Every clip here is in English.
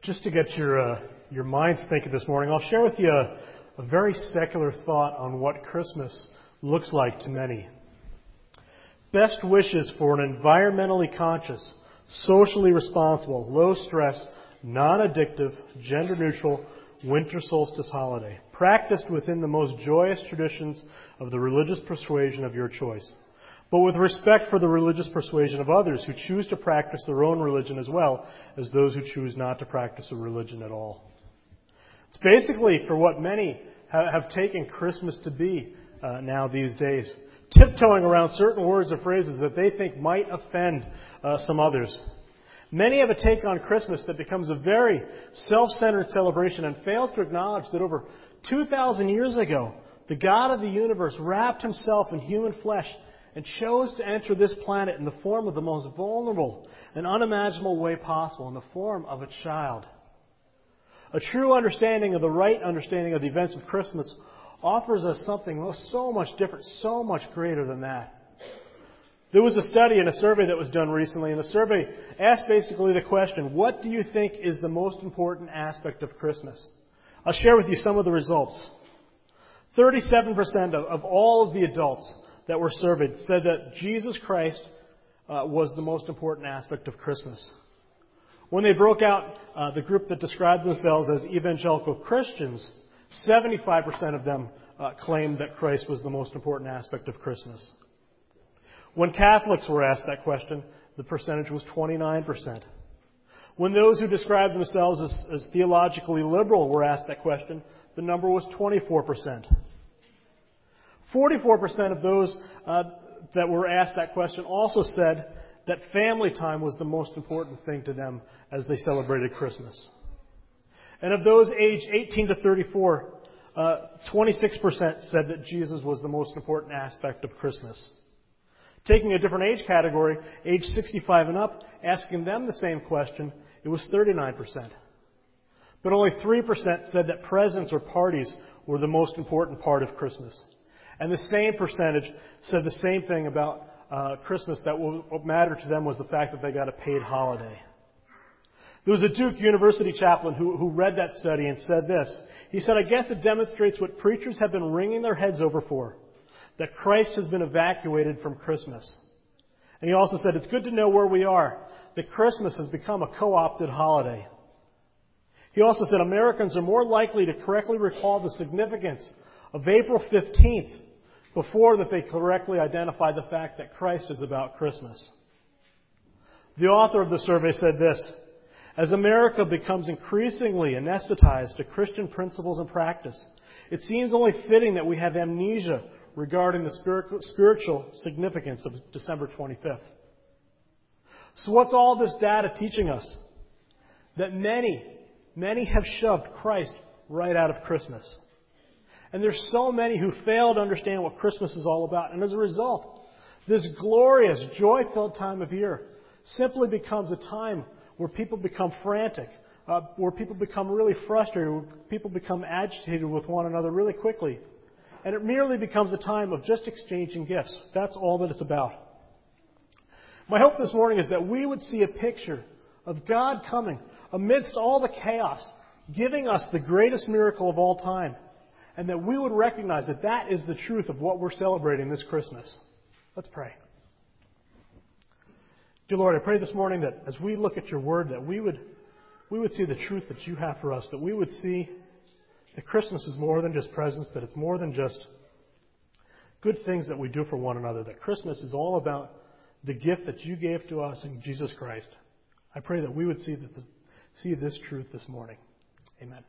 Just to get your minds thinking this morning, I'll share with you a very secular thought on what Christmas looks like to many. Best wishes for an environmentally conscious, socially responsible, low-stress, non-addictive, gender-neutral winter solstice holiday, practiced within the most joyous traditions of the religious persuasion of your choice, but with respect for the religious persuasion of others who choose to practice their own religion as well as those who choose not to practice a religion at all. It's basically for what many have taken Christmas to be now these days, tiptoeing around certain words or phrases that they think might offend some others. Many have a take on Christmas that becomes a very self-centered celebration and fails to acknowledge that over 2,000 years ago, the God of the universe wrapped himself in human flesh and chose to enter this planet in the form of the most vulnerable and unimaginable way possible, in the form of a child. A true understanding of the right understanding of the events of Christmas offers us something so much different, so much greater than that. There was a study and a survey that was done recently, and the survey asked basically the question, what do you think is the most important aspect of Christmas? I'll share with you some of the results. 37% of all of the adults that were surveyed said that Jesus Christ was the most important aspect of Christmas. When they broke out the group that described themselves as evangelical Christians, 75% of them claimed that Christ was the most important aspect of Christmas. When Catholics were asked that question, the percentage was 29%. When those who described themselves as theologically liberal were asked that question, the number was 24%. 44% of those that were asked that question also said that family time was the most important thing to them as they celebrated Christmas. And of those aged 18 to 34, 26% said that Jesus was the most important aspect of Christmas. Taking a different age category, age 65 and up, asking them the same question, it was 39%. But only 3% said that presents or parties were the most important part of Christmas. And the same percentage said the same thing about Christmas, that what mattered to them was the fact that they got a paid holiday. There was a Duke University chaplain who read that study and said this. He said, I guess it demonstrates what preachers have been wringing their heads over for, that Christ has been evacuated from Christmas. And he also said, it's good to know where we are, that Christmas has become a co-opted holiday. He also said, Americans are more likely to correctly recall the significance of April 15th before that they correctly identify the fact that Christ is about Christmas. The author of the survey said this, as America becomes increasingly anesthetized to Christian principles and practice, it seems only fitting that we have amnesia regarding the spiritual significance of December 25th. So what's all this data teaching us? That many have shoved Christ right out of Christmas. And there's so many who fail to understand what Christmas is all about. And as a result, this glorious, joy-filled time of year simply becomes a time where people become frantic, where people become really frustrated, where people become agitated with one another really quickly. And it merely becomes a time of just exchanging gifts. That's all that it's about. My hope this morning is that we would see a picture of God coming amidst all the chaos, giving us the greatest miracle of all time, and that we would recognize that that is the truth of what we're celebrating this Christmas. Let's pray. Dear Lord, I pray this morning that as we look at your word, that we would see the truth that you have for us, that we would see that Christmas is more than just presents, that it's more than just good things that we do for one another, that Christmas is all about the gift that you gave to us in Jesus Christ. I pray that we would see this truth this morning. Amen.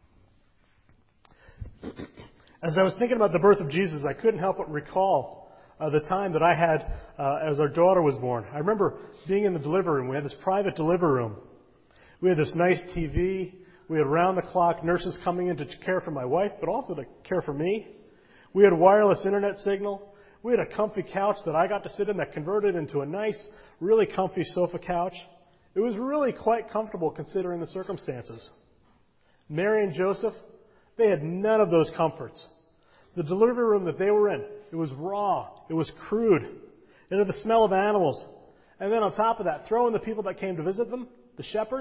As I was thinking about the birth of Jesus, I couldn't help but recall the time that I had as our daughter was born. I remember being in the delivery room. We had this private delivery room. We had this nice TV. We had round-the-clock nurses coming in to care for my wife, but also to care for me. We had wireless internet signal. We had a comfy couch that I got to sit in that converted into a nice, really comfy sofa couch. It was really quite comfortable considering the circumstances. Mary and Joseph, they had none of those comforts. The delivery room that they were in, it was raw, it was crude, it had the smell of animals. And then on top of that, throw in the people that came to visit them, the shepherds,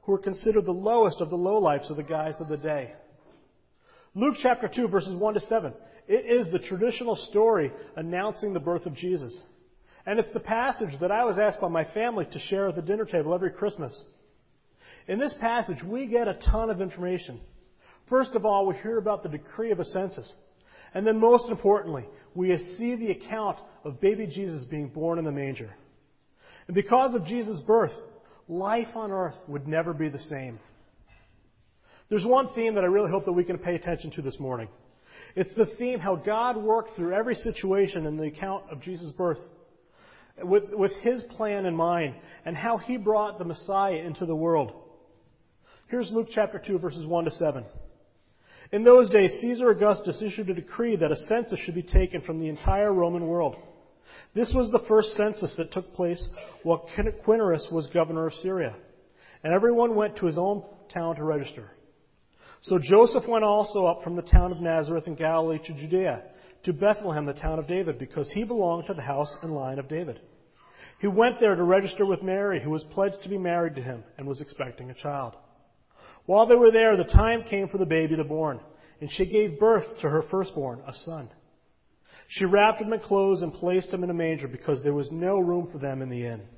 who are considered the lowest of the lowlifes, are the guys of the day. Luke chapter 2, verses 1 to 7. It is the traditional story announcing the birth of Jesus. And it's the passage that I was asked by my family to share at the dinner table every Christmas. In this passage, we get a ton of information. First of all, we hear about the decree of a census. And then most importantly, we see the account of baby Jesus being born in the manger. And because of Jesus' birth, life on earth would never be the same. There's one theme that I really hope that we can pay attention to this morning. It's the theme how God worked through every situation in the account of Jesus' birth with His plan in mind and how He brought the Messiah into the world. Here's Luke chapter 2, verses 1 to 7. In those days, Caesar Augustus issued a decree that a census should be taken from the entire Roman world. This was the first census that took place while Quirinius was governor of Syria. And everyone went to his own town to register. So Joseph went also up from the town of Nazareth in Galilee to Judea, to Bethlehem, the town of David, because he belonged to the house and line of David. He went there to register with Mary, who was pledged to be married to him and was expecting a child. While they were there, the time came for the baby to be born, and she gave birth to her firstborn, a son. She wrapped him in clothes and placed him in a manger because there was no room for them in the inn.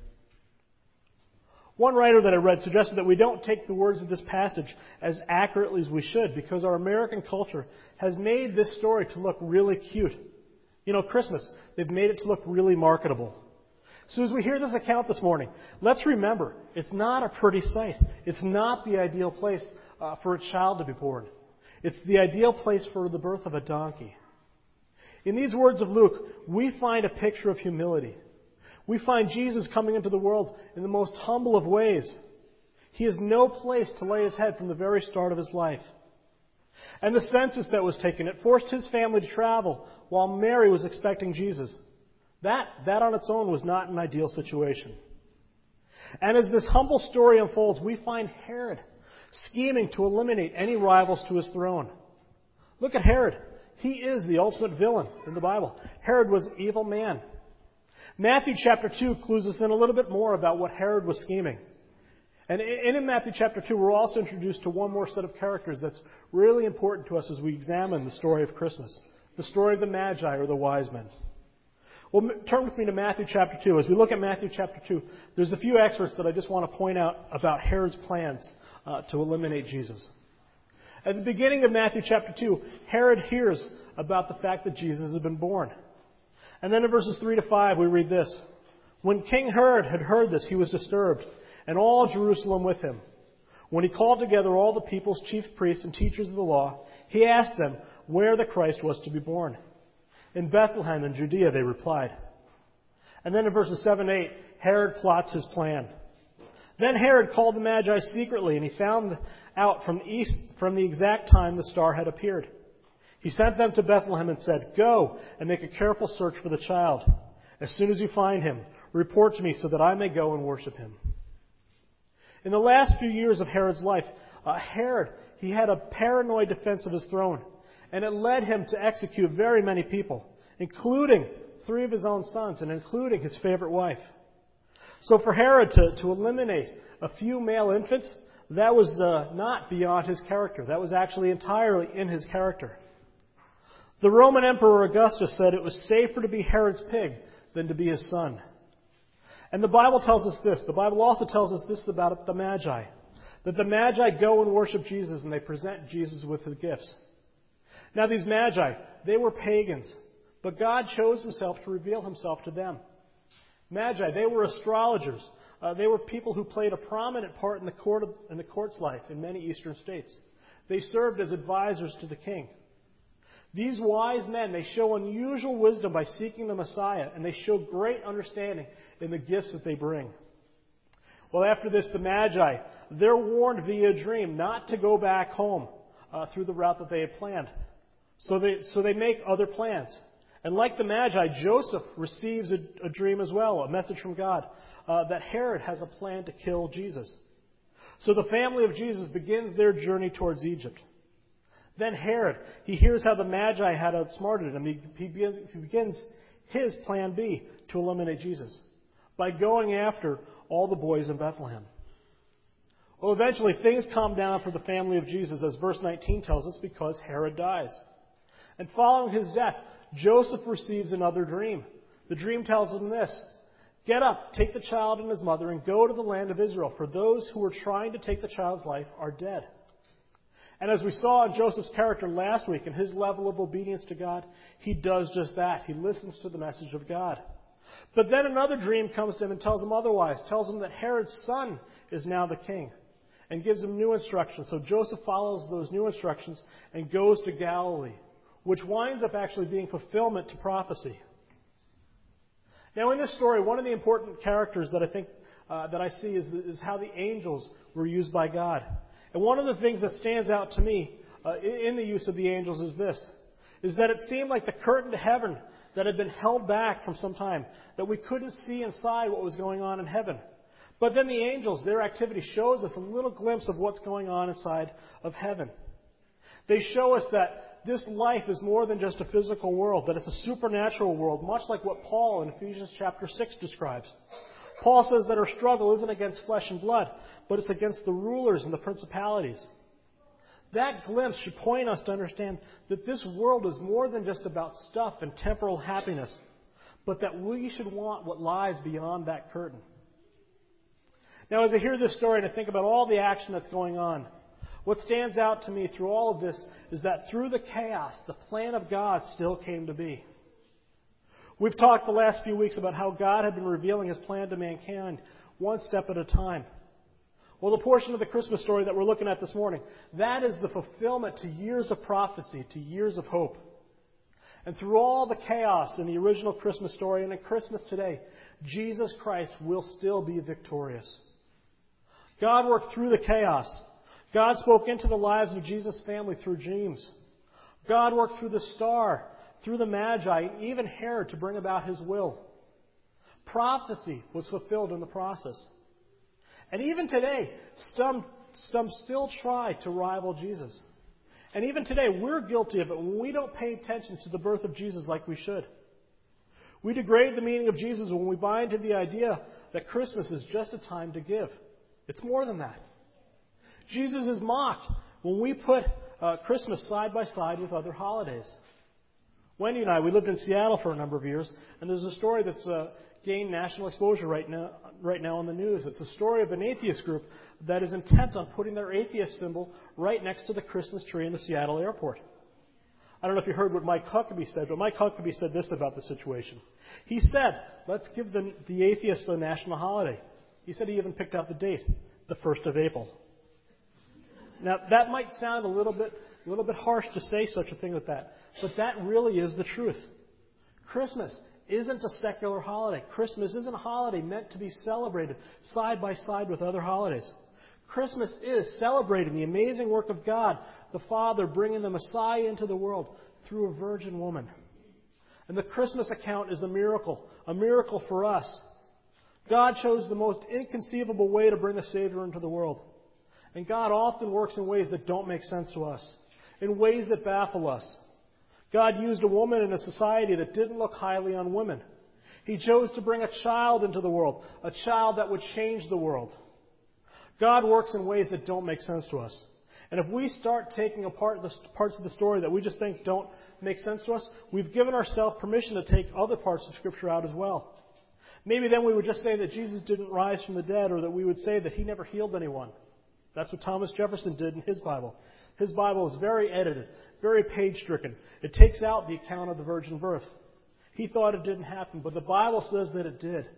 One writer that I read suggested that we don't take the words of this passage as accurately as we should because our American culture has made this story to look really cute. You know, Christmas, they've made it to look really marketable. So as we hear this account this morning, let's remember, it's not a pretty sight. It's not the ideal place for a child to be born. It's the ideal place for the birth of a donkey. In these words of Luke, we find a picture of humility. We find Jesus coming into the world in the most humble of ways. He has no place to lay his head from the very start of his life. And the census that was taken, it forced his family to travel while Mary was expecting Jesus. That on its own was not an ideal situation. And as this humble story unfolds, we find Herod scheming to eliminate any rivals to his throne. Look at Herod. He is the ultimate villain in the Bible. Herod was an evil man. Matthew chapter 2 clues us in a little bit more about what Herod was scheming. And in Matthew chapter 2, we're also introduced to one more set of characters that's really important to us as we examine the story of Christmas. The story of the Magi, or the wise men. Well, turn with me to Matthew chapter 2. As we look at Matthew chapter 2, there's a few excerpts that I just want to point out about Herod's plans to eliminate Jesus. At the beginning of Matthew chapter 2, Herod hears about the fact that Jesus has been born. And then in verses 3 to 5, we read this. When King Herod had heard this, he was disturbed, and all Jerusalem with him. When he called together all the people's chief priests and teachers of the law, he asked them where the Christ was to be born. In Bethlehem in Judea, they replied. And then in verses 7 and 8, Herod plots his plan. Then Herod called the Magi secretly, and he found out from the exact time the star had appeared. He sent them to Bethlehem and said, "Go and make a careful search for the child. As soon as you find him, report to me so that I may go and worship him." In the last few years of Herod's life, Herod, he had a paranoid defense of his throne, and it led him to execute very many people, including 3 of his own sons and including his favorite wife. So for Herod to eliminate a few male infants, that was not beyond his character. That was actually entirely in his character. The Roman Emperor Augustus said it was safer to be Herod's pig than to be his son. And the Bible tells us this. The Bible also tells us this about the Magi. That the Magi go and worship Jesus and they present Jesus with the gifts. Now these Magi, they were pagans. But God chose himself to reveal himself to them. Magi, they were astrologers. They were people who played a prominent part in the court's life in many eastern states. They served as advisors to the king. These wise men, they show unusual wisdom by seeking the Messiah, and they show great understanding in the gifts that they bring. Well, after this, the Magi, they're warned via a dream not to go back home through the route that they had planned. So they make other plans. And like the Magi, Joseph receives a dream as well, a message from God, that Herod has a plan to kill Jesus. So the family of Jesus begins their journey towards Egypt. Then Herod, he hears how the Magi had outsmarted him. He begins his plan B to eliminate Jesus by going after all the boys in Bethlehem. Well, eventually things calm down for the family of Jesus, as verse 19 tells us, because Herod dies. And following his death, Joseph receives another dream. The dream tells him this: "Get up, take the child and his mother, and go to the land of Israel, for those who were trying to take the child's life are dead." And as we saw in Joseph's character last week, in his level of obedience to God, he does just that. He listens to the message of God. But then another dream comes to him and tells him otherwise, tells him that Herod's son is now the king, and gives him new instructions. So Joseph follows those new instructions and goes to Galilee, which winds up actually being fulfillment to prophecy. Now in this story, one of the important characters that I think that I see is how the angels were used by God. And one of the things that stands out to me in the use of the angels is this, is that it seemed like the curtain to heaven that had been held back from some time, that we couldn't see inside what was going on in heaven. But then the angels, their activity shows us a little glimpse of what's going on inside of heaven. They show us that this life is more than just a physical world, that it's a supernatural world, much like what Paul in Ephesians chapter 6 describes. Paul says that our struggle isn't against flesh and blood, but it's against the rulers and the principalities. That glimpse should point us to understand that this world is more than just about stuff and temporal happiness, but that we should want what lies beyond that curtain. Now, as I hear this story and I think about all the action that's going on, what stands out to me through all of this is that through the chaos, the plan of God still came to be. We've talked the last few weeks about how God had been revealing His plan to mankind one step at a time. Well, the portion of the Christmas story that we're looking at this morning, that is the fulfillment to years of prophecy, to years of hope. And through all the chaos in the original Christmas story and in Christmas today, Jesus Christ will still be victorious. God worked through the chaos. God spoke into the lives of Jesus' family through dreams. God worked through the star, through the Magi, and even Herod to bring about His will. Prophecy was fulfilled in the process. And even today, some still try to rival Jesus. And even today, we're guilty of it when we don't pay attention to the birth of Jesus like we should. We degrade the meaning of Jesus when we buy into the idea that Christmas is just a time to give. It's more than that. Jesus is mocked when we put Christmas side by side with other holidays. Wendy and I, we lived in Seattle for a number of years, and there's a story that's gained national exposure right now on the news. It's a story of an atheist group that is intent on putting their atheist symbol right next to the Christmas tree in the Seattle airport. I don't know if you heard what Mike Huckabee said, but Mike Huckabee said this about the situation. He said, let's give the atheists a national holiday. He said he even picked out the date, the 1st of April. Now, that might sound a little bit harsh to say such a thing with that, but that really is the truth. Christmas isn't a secular holiday. Christmas isn't a holiday meant to be celebrated side by side with other holidays. Christmas is celebrating the amazing work of God, the Father, bringing the Messiah into the world through a virgin woman. And the Christmas account is a miracle for us. God chose the most inconceivable way to bring a Savior into the world. And God often works in ways that don't make sense to us, in ways that baffle us. God used a woman in a society that didn't look highly on women. He chose to bring a child into the world, a child that would change the world. God works in ways that don't make sense to us. And if we start taking apart the parts of the story that we just think don't make sense to us, we've given ourselves permission to take other parts of Scripture out as well. Maybe then we would just say that Jesus didn't rise from the dead, or that we would say that He never healed anyone. That's what Thomas Jefferson did in his Bible. His Bible is very edited, very page-stricken. It takes out the account of the virgin birth. He thought it didn't happen, but the Bible says that it did.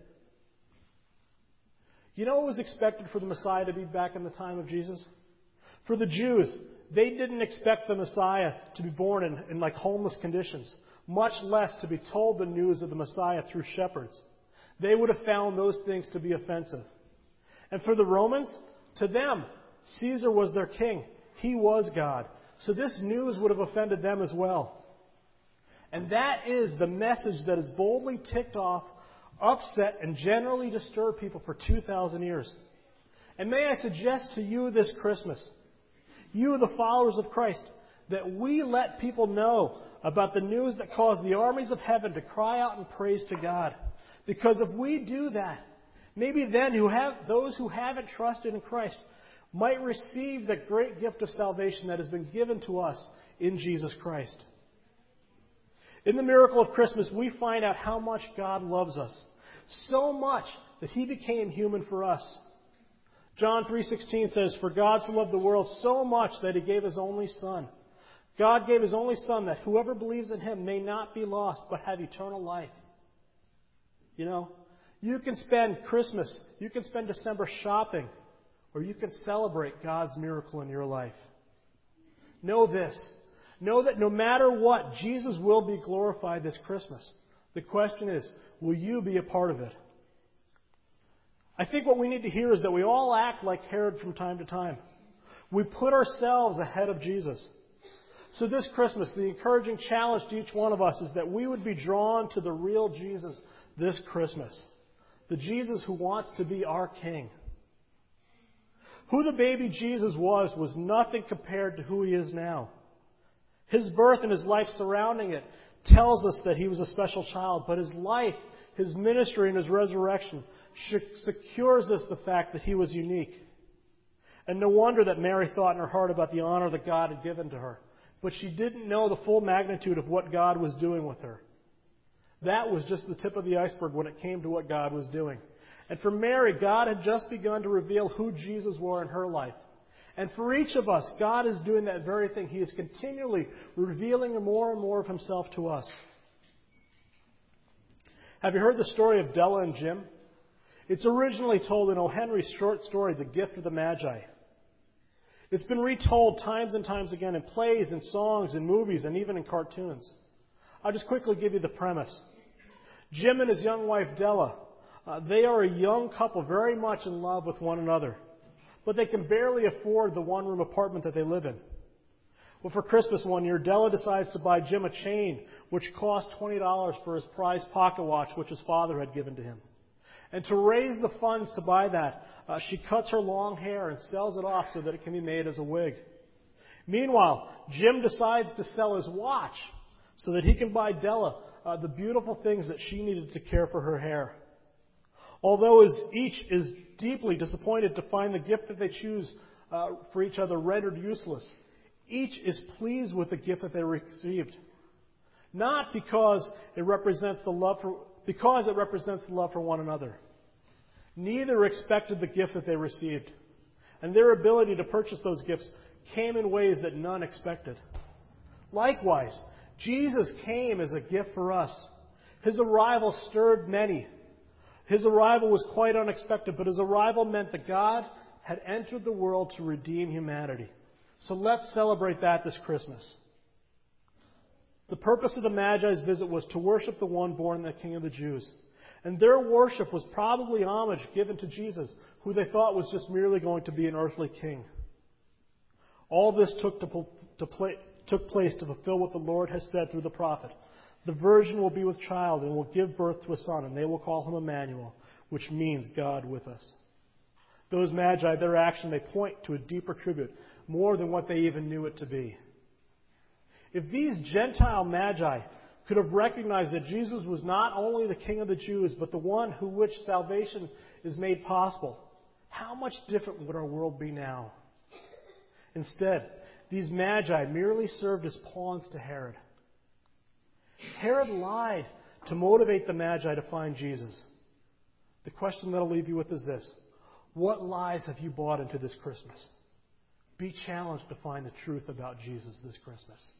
You know what was expected for the Messiah to be back in the time of Jesus? For the Jews, they didn't expect the Messiah to be born in like homeless conditions, much less to be told the news of the Messiah through shepherds. They would have found those things to be offensive. And for the Romans, to them, Caesar was their king. He was God. So this news would have offended them as well. And that is the message that has boldly ticked off, upset, and generally disturbed people for 2,000 years. And may I suggest to you this Christmas, you the followers of Christ, that we let people know about the news that caused the armies of heaven to cry out in praise to God. Because if we do that, maybe then those who haven't trusted in Christ might receive the great gift of salvation that has been given to us in Jesus Christ. In the miracle of Christmas, we find out how much God loves us. So much that He became human for us. John 3:16 says, "For God so loved the world so much that He gave His only Son." God gave His only Son that whoever believes in Him may not be lost, but have eternal life. You know, you can spend Christmas, you can spend December shopping, or you can celebrate God's miracle in your life. Know this. Know that no matter what, Jesus will be glorified this Christmas. The question is, will you be a part of it? I think what we need to hear is that we all act like Herod from time to time. We put ourselves ahead of Jesus. So this Christmas, the encouraging challenge to each one of us is that we would be drawn to the real Jesus this Christmas. The Jesus who wants to be our King. Who the baby Jesus was nothing compared to who He is now. His birth and His life surrounding it tells us that He was a special child, but His life, His ministry, and His resurrection secures us the fact that He was unique. And no wonder that Mary thought in her heart about the honor that God had given to her. But she didn't know the full magnitude of what God was doing with her. That was just the tip of the iceberg when it came to what God was doing. And for Mary, God had just begun to reveal who Jesus was in her life. And for each of us, God is doing that very thing. He is continually revealing more and more of Himself to us. Have you heard the story of Della and Jim? It's originally told in O. Henry's short story, The Gift of the Magi. It's been retold times and times again in plays and songs and movies and even in cartoons. I'll just quickly give you the premise. Jim and his young wife Della, they are a young couple very much in love with one another. But they can barely afford the one-room apartment that they live in. Well, for Christmas one year, Della decides to buy Jim a chain which cost $20 for his prized pocket watch which his father had given to him. And to raise the funds to buy that, she cuts her long hair and sells it off so that it can be made as a wig. Meanwhile, Jim decides to sell his watch so that he can buy Della the beautiful things that she needed to care for her hair. Although each is deeply disappointed to find the gift that they choose for each other rendered useless, each is pleased with the gift that they received. Not because it represents the love for one another. Neither expected the gift that they received. And their ability to purchase those gifts came in ways that none expected. Likewise, Jesus came as a gift for us. His arrival stirred many. His arrival was quite unexpected, but His arrival meant that God had entered the world to redeem humanity. So let's celebrate that this Christmas. The purpose of the Magi's visit was to worship the one born the King of the Jews. And their worship was probably homage given to Jesus, who they thought was just merely going to be an earthly king. All this took place to fulfill what the Lord has said through the prophet. The virgin will be with child and will give birth to a son, and they will call him Emmanuel, which means God with us. Those Magi, their action, they point to a deeper tribute, more than what they even knew it to be. If these Gentile Magi could have recognized that Jesus was not only the King of the Jews, but the one through which salvation is made possible, how much different would our world be now? Instead, these Magi merely served as pawns to Herod. Herod lied to motivate the Magi to find Jesus. The question that I'll leave you with is this: what lies have you bought into this Christmas? Be challenged to find the truth about Jesus this Christmas.